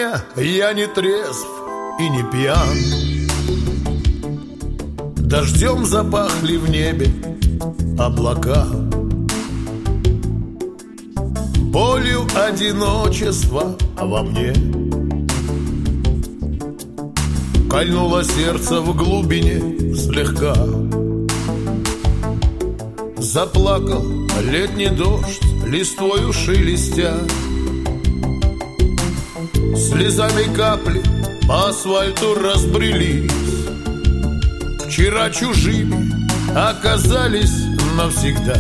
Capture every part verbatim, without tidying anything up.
Сегодня я не трезв и не пьян. Дождем запахли в небе облака, болью одиночества во мне. Кольнуло сердце в глубине слегка. Заплакал летний дождь, листвою шелестя. Слезами капли по асфальту разбрелись. Вчера чужими оказались навсегда.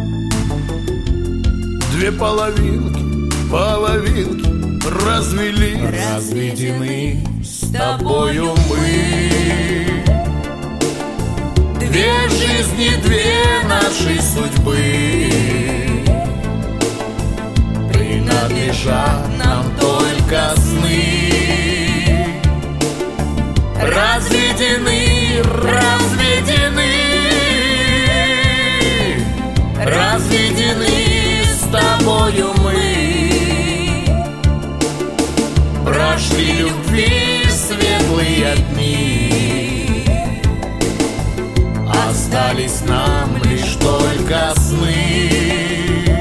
Две половинки, половинки развелись. Разведены с тобою мы. Две жизни, две нашей судьбы принадлежат нам только сны. Разведены, разведены, разведены с тобою мы. Прошли любви светлые дни, остались нам лишь только сны.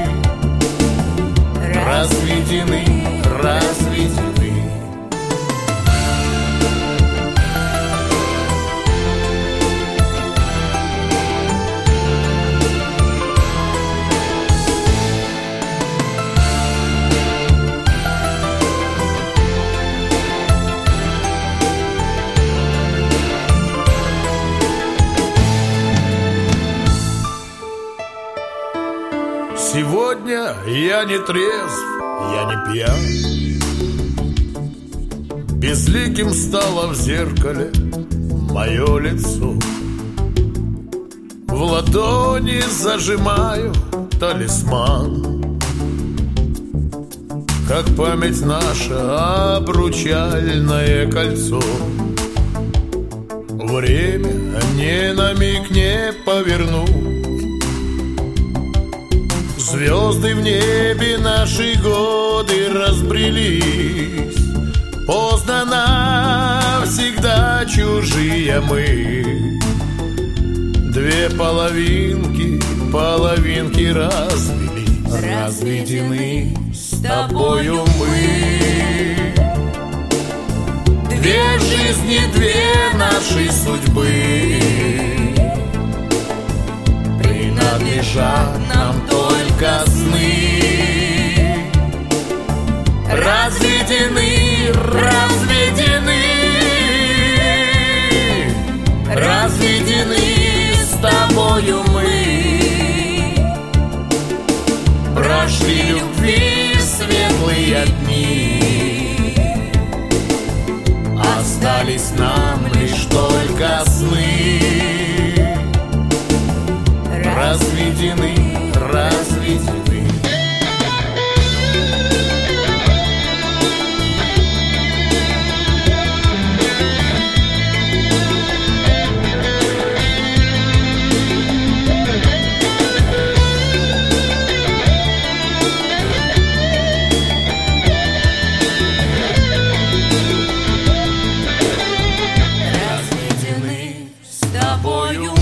Разведены, разведены. Сегодня я не трезв, я не пьян. Безликим стало в зеркале мое лицо. В ладони зажимаю талисман, как память наша обручальное кольцо. Время ни на миг не повернуть. Звезды в небе, наши годы разбрелись. Поздно навсегда чужие мы. Две половинки, половинки развелись. Разведены с тобою мы. Две жизни, две нашей судьбы принадлежат нам только сны. Разведены, разведены, разведены с тобою мы. Прошли любви светлые дни, остались нам лишь только сны. Разведены, разведены. Разведены с тобою.